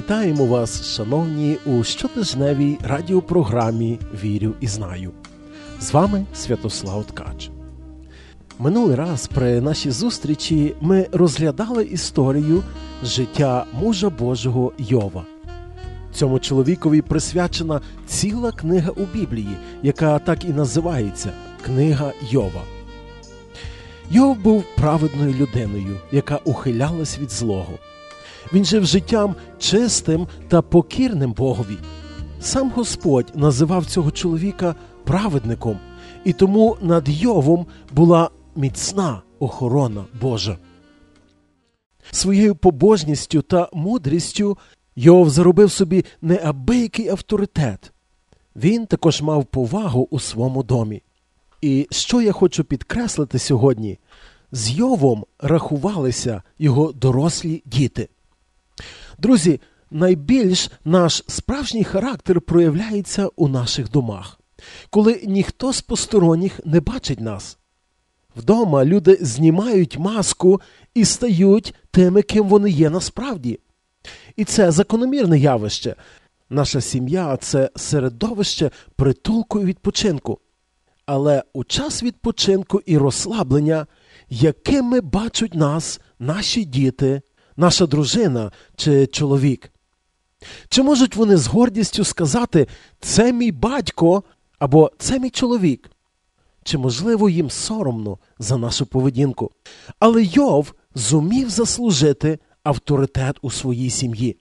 Вітаємо вас, шановні, у щотижневій радіопрограмі «Вірю і знаю». З вами Святослав Ткач. Минулий раз при нашій зустрічі ми розглядали історію життя мужа Божого Йова. Цьому чоловікові присвячена ціла книга у Біблії, яка так і називається «Книга Йова». Йов був праведною людиною, яка ухилялась від злого. Він жив життям чистим та покірним Богові. Сам Господь називав цього чоловіка праведником, і тому над Йовом була міцна охорона Божа. Своєю побожністю та мудрістю Йов заробив собі неабиякий авторитет. Він також мав повагу у своєму домі. І що я хочу підкреслити сьогодні? З Йовом рахувалися його дорослі діти. Друзі, найбільш наш справжній характер проявляється у наших домах, коли ніхто з посторонніх не бачить нас. Вдома люди знімають маску і стають тими, ким вони є насправді. І це закономірне явище. Наша сім'я – це середовище притулку і відпочинку. Але у час відпочинку і розслаблення, якими бачать нас наші діти, наша дружина чи чоловік? Чи можуть вони з гордістю сказати «це мій батько» або «це мій чоловік»? Чи, можливо, їм соромно за нашу поведінку? Але Йов зумів заслужити авторитет у своїй сім'ї.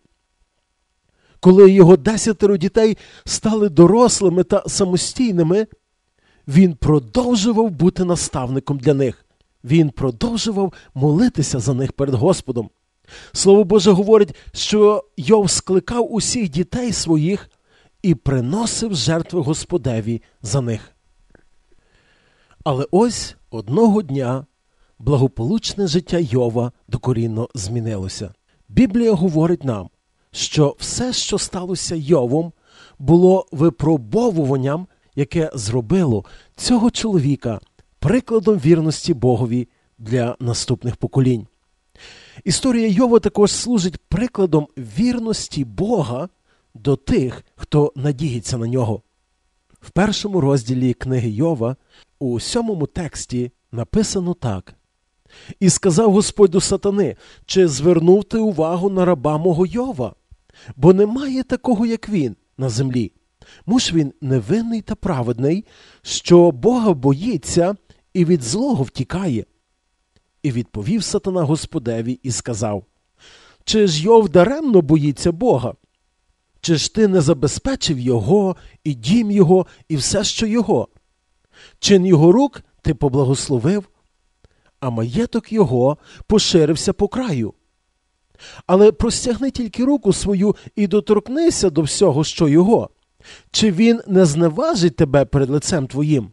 Коли його 10 дітей стали дорослими та самостійними, він продовжував бути наставником для них. Він продовжував молитися за них перед Господом. Слово Боже говорить, що Йов скликав усіх дітей своїх і приносив жертви Господеві за них. Але ось одного дня благополучне життя Йова докорінно змінилося. Біблія говорить нам, що все, що сталося Йовом, було випробовуванням, яке зробило цього чоловіка прикладом вірності Богові для наступних поколінь. Історія Йова також служить прикладом вірності Бога до тих, хто надіється на нього. В 1 розділі книги Йова, у 7 тексті написано так. «І сказав Господь до сатани, чи звернув ти увагу на раба мого Йова? Бо немає такого, як він, на землі. Муж він невинний та праведний, що Бога боїться і від злого втікає». І відповів сатана Господеві і сказав: «Чи ж Йов даремно боїться Бога? Чи ж ти не забезпечив його, і дім його, і все, що його? Чин його рук ти поблагословив, а маєток його поширився по краю. Але простягни тільки руку свою і доторкнися до всього, що його. Чи він не зневажить тебе перед лицем твоїм?»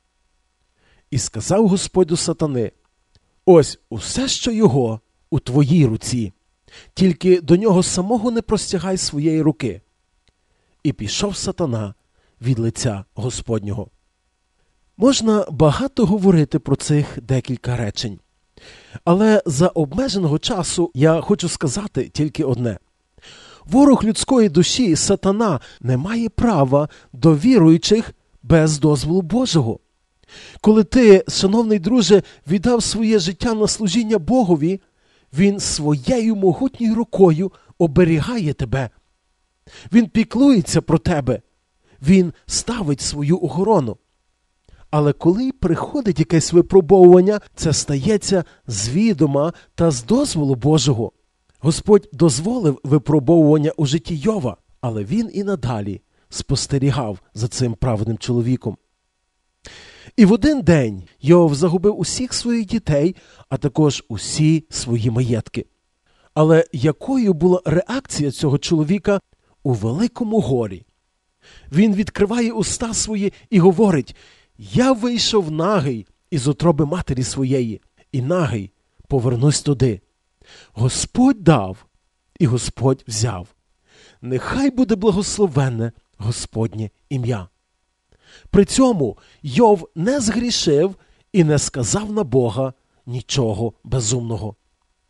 І сказав Господь до сатани: «Ось усе, що його, у твоїй руці, тільки до нього самого не простягай своєї руки». І пішов сатана від лиця Господнього. Можна багато говорити про цих декілька речень. Але за обмеженого часу я хочу сказати тільки одне. Ворог людської душі, сатана, не має права до віруючих без дозволу Божого. Коли ти, шановний друже, віддав своє життя на служіння Богові, він своєю могутньою рукою оберігає тебе. Він піклується про тебе. Він ставить свою охорону. Але коли приходить якесь випробовування, це стається з відома та з дозволу Божого. Господь дозволив випробовування у житті Йова, але він і надалі спостерігав за цим праведним чоловіком. І в один день Йов загубив усіх своїх дітей, а також усі свої маєтки. Але якою була реакція цього чоловіка у великому горі? Він відкриває уста свої і говорить: «Я вийшов нагий із утроби матері своєї, і нагий повернусь туди. Господь дав, і Господь взяв. Нехай буде благословенне Господнє ім'я». При цьому Йов не згрішив і не сказав на Бога нічого безумного.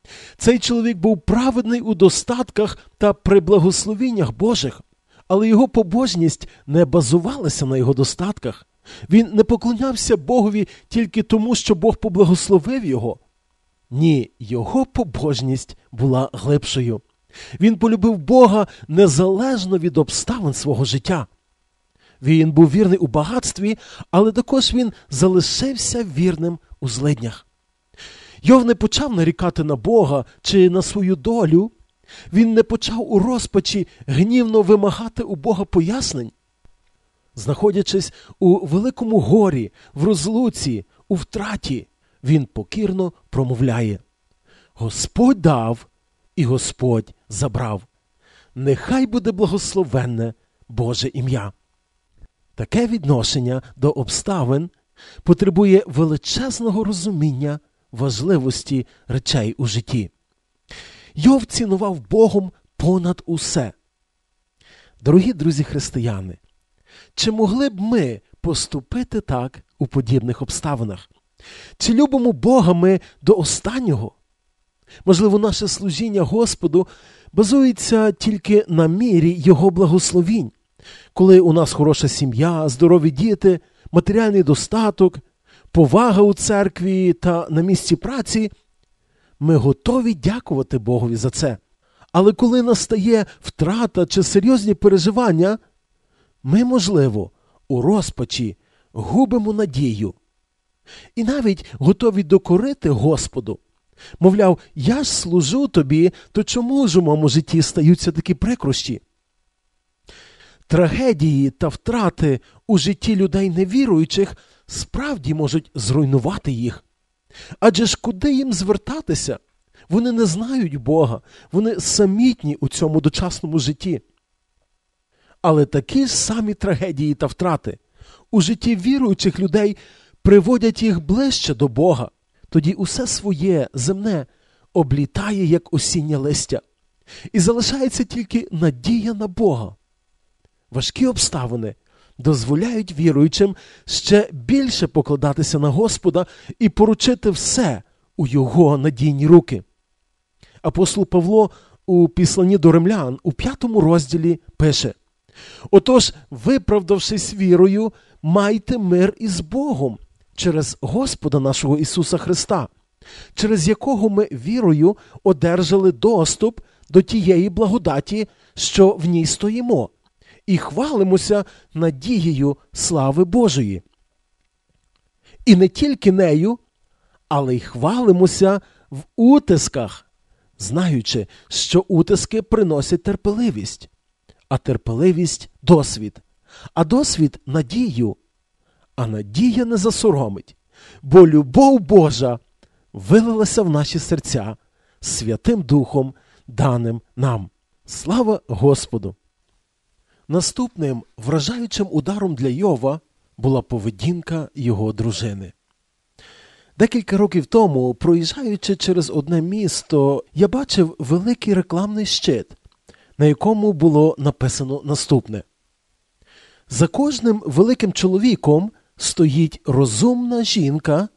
Цей чоловік був праведний у достатках та при благословіннях Божих, але його побожність не базувалася на його достатках. Він не поклонявся Богові тільки тому, що Бог поблагословив його. Ні, його побожність була глибшою. Він полюбив Бога незалежно від обставин свого життя. Він був вірний у багатстві, але також він залишився вірним у злиднях. Йов не почав нарікати на Бога чи на свою долю. Він не почав у розпачі гнівно вимагати у Бога пояснень. Знаходячись у великому горі, в розлуці, у втраті, він покірно промовляє: «Господь дав, і Господь забрав. Нехай буде благословенне Боже ім'я». Таке відношення до обставин потребує величезного розуміння важливості речей у житті. Йов цінував Богом понад усе. Дорогі друзі-християни, чи могли б ми поступити так у подібних обставинах? Чи любимо Бога ми до останнього? Можливо, наше служіння Господу базується тільки на мірі Його благословінь. Коли у нас хороша сім'я, здорові діти, матеріальний достаток, повага у церкві та на місці праці, ми готові дякувати Богові за це. Але коли настає втрата чи серйозні переживання, ми, можливо, у розпачі губимо надію. І навіть готові докорити Господу. Мовляв, я ж служу тобі, то чому ж у моєму житті стаються такі прикрощі? Трагедії та втрати у житті людей невіруючих справді можуть зруйнувати їх. Адже ж куди їм звертатися? Вони не знають Бога, вони самітні у цьому дочасному житті. Але такі ж самі трагедії та втрати у житті віруючих людей приводять їх ближче до Бога. Тоді усе своє, земне, облітає, як осіннє листя. І залишається тільки надія на Бога. Важкі обставини дозволяють віруючим ще більше покладатися на Господа і поручити все у Його надійні руки. Апостол Павло у Післанні до Римлян у 5 розділі пише: «Отож, виправдавшись вірою, майте мир із Богом через Господа нашого Ісуса Христа, через якого ми вірою одержали доступ до тієї благодаті, що в ній стоїмо, і хвалимося надією слави Божої. І не тільки нею, але й хвалимося в утисках, знаючи, що утиски приносять терпеливість, а терпеливість – досвід, а досвід – надію, а надія не засоромить, бо любов Божа вилилася в наші серця Святим Духом, даним нам. Слава Господу! Наступним вражаючим ударом для Йова була поведінка його дружини. Декілька років тому, проїжджаючи через одне місто, я бачив великий рекламний щит, на якому було написано наступне: «За кожним великим чоловіком стоїть розумна жінка,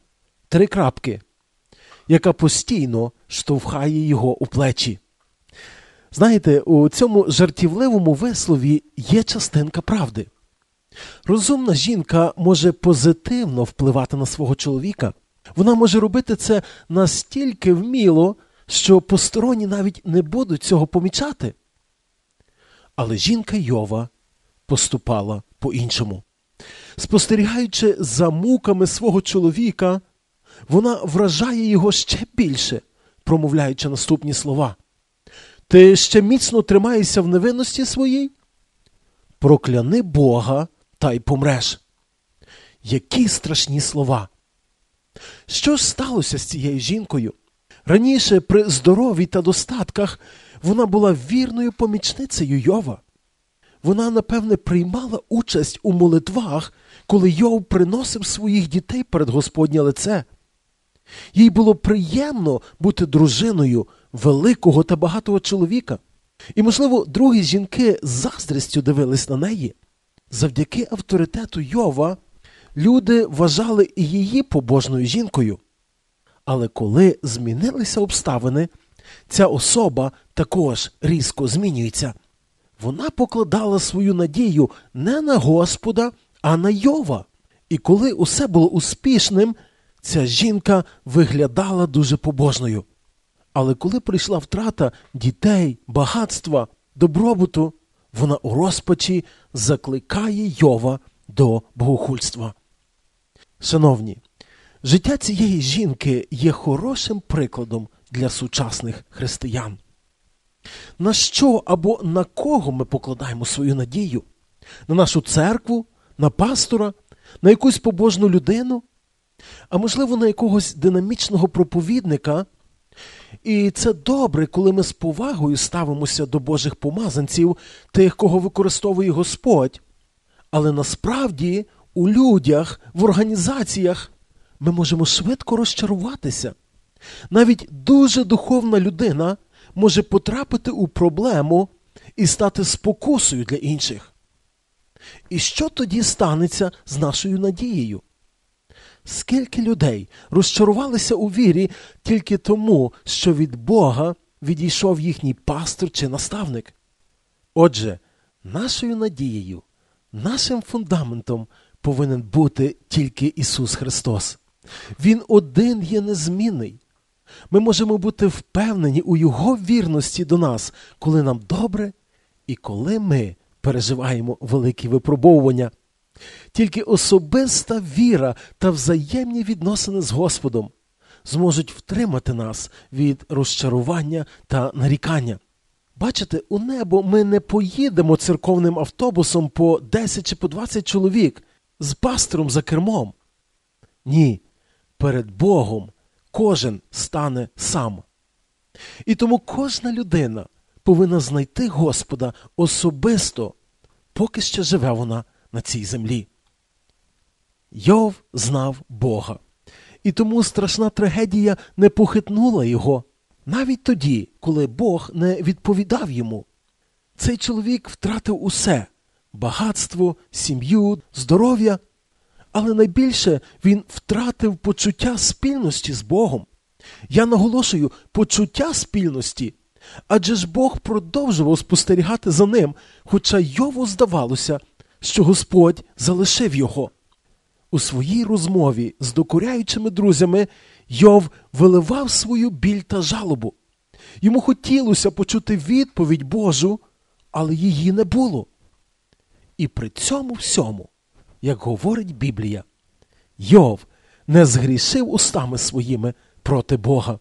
яка постійно штовхає його у плечі». Знаєте, у цьому жартівливому вислові є частинка правди. Розумна жінка може позитивно впливати на свого чоловіка. Вона може робити це настільки вміло, що посторонні навіть не будуть цього помічати. Але жінка Йова поступала по-іншому. Спостерігаючи за муками свого чоловіка, вона вражає його ще більше, промовляючи наступні слова: «Ти ще міцно тримаєшся в невинності своїй? Прокляни Бога та й помреш». Які страшні слова! Що ж сталося з цією жінкою? Раніше при здоров'ї та достатках вона була вірною помічницею Йова. Вона, напевне, приймала участь у молитвах, коли Йов приносив своїх дітей перед Господнє лице. Їй було приємно бути дружиною великого та багатого чоловіка. І, можливо, другі жінки з заздрістю дивились на неї. Завдяки авторитету Йова люди вважали і її побожною жінкою. Але коли змінилися обставини, ця особа також різко змінюється. Вона покладала свою надію не на Господа, а на Йова. І коли усе було успішним, ця жінка виглядала дуже побожною. Але коли прийшла втрата дітей, багатства, добробуту, вона у розпачі закликає Йова до богохульства. Шановні, життя цієї жінки є хорошим прикладом для сучасних християн. На що або на кого ми покладаємо свою надію? На нашу церкву? На пастора? На якусь побожну людину? А можливо, на якогось динамічного проповідника? І це добре, коли ми з повагою ставимося до Божих помазанців, тих, кого використовує Господь. Але насправді у людях, в організаціях ми можемо швидко розчаруватися. Навіть дуже духовна людина може потрапити у проблему і стати спокусою для інших. І що тоді станеться з нашою надією? Скільки людей розчарувалися у вірі тільки тому, що від Бога відійшов їхній пастор чи наставник? Отже, нашою надією, нашим фундаментом повинен бути тільки Ісус Христос. Він один є незмінний. Ми можемо бути впевнені у Його вірності до нас, коли нам добре і коли ми переживаємо великі випробовування. Тільки особиста віра та взаємні відносини з Господом зможуть втримати нас від розчарування та нарікання. Бачите, у небо ми не поїдемо церковним автобусом по 10 чи по 20 чоловік з пастором за кермом. Ні, перед Богом кожен стане сам. І тому кожна людина повинна знайти Господа особисто, поки ще живе вона на цій землі. Йов знав Бога. І тому страшна трагедія не похитнула його, навіть тоді, коли Бог не відповідав йому. Цей чоловік втратив усе – багатство, сім'ю, здоров'я. Але найбільше він втратив почуття спільності з Богом. Я наголошую, почуття спільності, адже ж Бог продовжував спостерігати за ним, хоча Йову здавалося, що Господь залишив його. У своїй розмові з докоряючими друзями Йов виливав свою біль та жалобу. Йому хотілося почути відповідь Божу, але її не було. І при цьому всьому, як говорить Біблія, Йов не згрішив устами своїми проти Бога.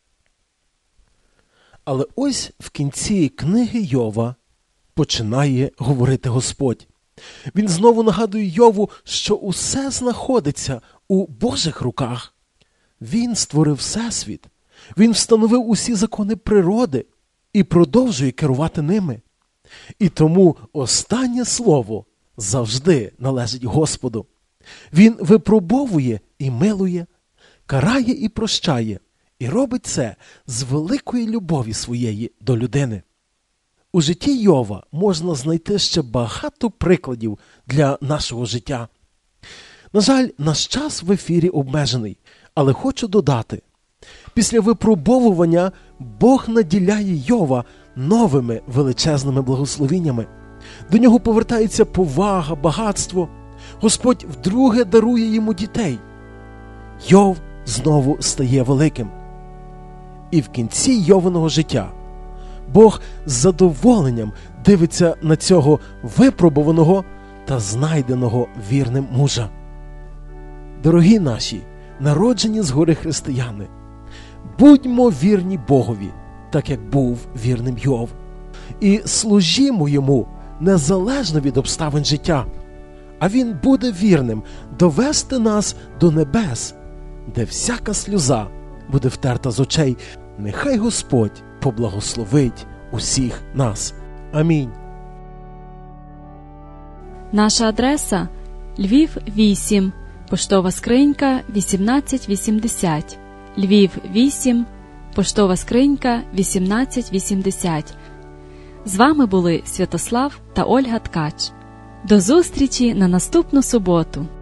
Але ось в кінці книги Йова починає говорити Господь. Він знову нагадує Йову, що усе знаходиться у Божих руках. Він створив всесвіт, він встановив усі закони природи і продовжує керувати ними. І тому останнє слово завжди належить Господу. Він випробовує і милує, карає і прощає, і робить це з великої любові своєї до людини. У житті Йова можна знайти ще багато прикладів для нашого життя. На жаль, наш час в ефірі обмежений, але хочу додати. Після випробовування Бог наділяє Йова новими величезними благословіннями. До нього повертається повага, багатство. Господь вдруге дарує йому дітей. Йов знову стає великим. І в кінці Йовиного життя Бог з задоволенням дивиться на цього випробуваного та знайденого вірним мужа. Дорогі наші, народжені згори християни, будьмо вірні Богові, так як був вірним Йов, і служімо Йому незалежно від обставин життя, а Він буде вірним довести нас до небес, де всяка сльоза буде втерта з очей. Нехай Господь поблагословить усіх нас. Амінь. Наша адреса – Львів, 8, поштова скринька 1880. Львів, 8, поштова скринька 1880. З вами були Святослав та Ольга Ткач. До зустрічі на наступну суботу.